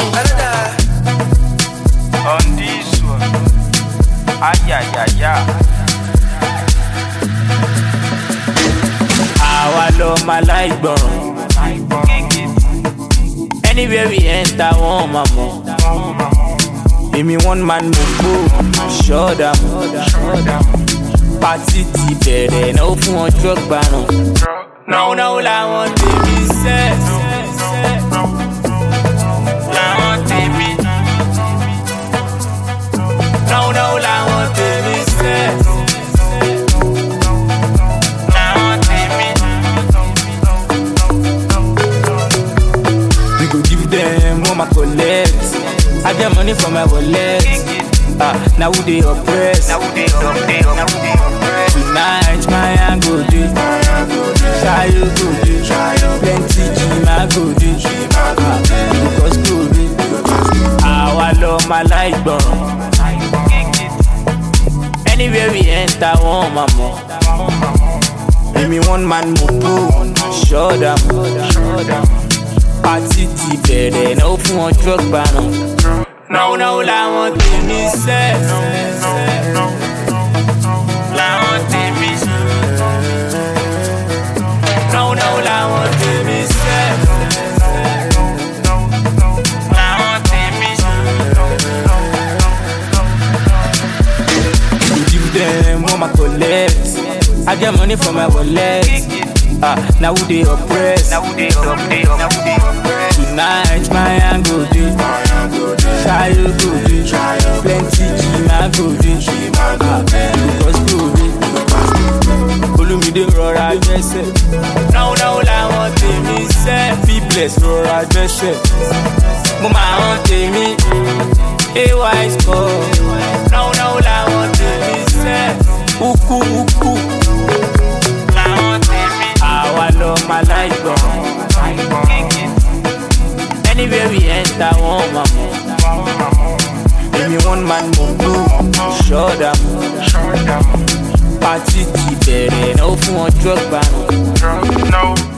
On this one, ay. Àwa lọ máa láìgbọràn. Anywhere we enter, wọ́n máa mọ̀. Èmi one man mo gbó, ṣọ́ọ̀dà mọ̀. Pátì ti bẹ̀rẹ̀ náà fún ọjọ́ gbaná. Náwó làwọn tèmi sẹ́. Làwọn tèmi. Náwó làwọn tèmi sẹ́. Làwọn tèmi. We go give them what my collect. I get money from my wallet. Now who they oppress? Tonight my hand go do. Try you go do. Plenty G-ma go do. Because go do. Àwa lọ máa láìgbọràn. Anywhere we enter, wọ́n máa mọ̀. Èmi one man mo gbó, ṣọ́ọ̀dà mọ̀. Pátì ti bẹ̀rẹ̀ náà fún ọjọ́ gbaná. Náwó làwọn tèmi sẹ́. Làwọn tèmi. Náwó làwọn tèmi sẹ́. Làwọn tèmi. You give them what my collect. I get money from my wallet. Now who they oppress? Tonight my hand go do. Try you go do. Plenty G-ma go do. Because go do. Olúmídé rọra gbẹ́sẹ̀. Náwó làwọn tèmi sẹ́. Feebless rọra gbẹ́sẹ̀. Mo máa hàn tèmi. AY score. Náwó làwọn tèmi sẹ́. Ukú. Làwọn tèmi. Àwa lọ máa láìgbọràn. Anywhere we enter, wọ́n máa mọ̀. Èmi one man mo gbó, ṣọ́ọ̀dà mọ̀. Pátì ti bẹ̀rẹ̀ náà fún ọjọ́ gbaná.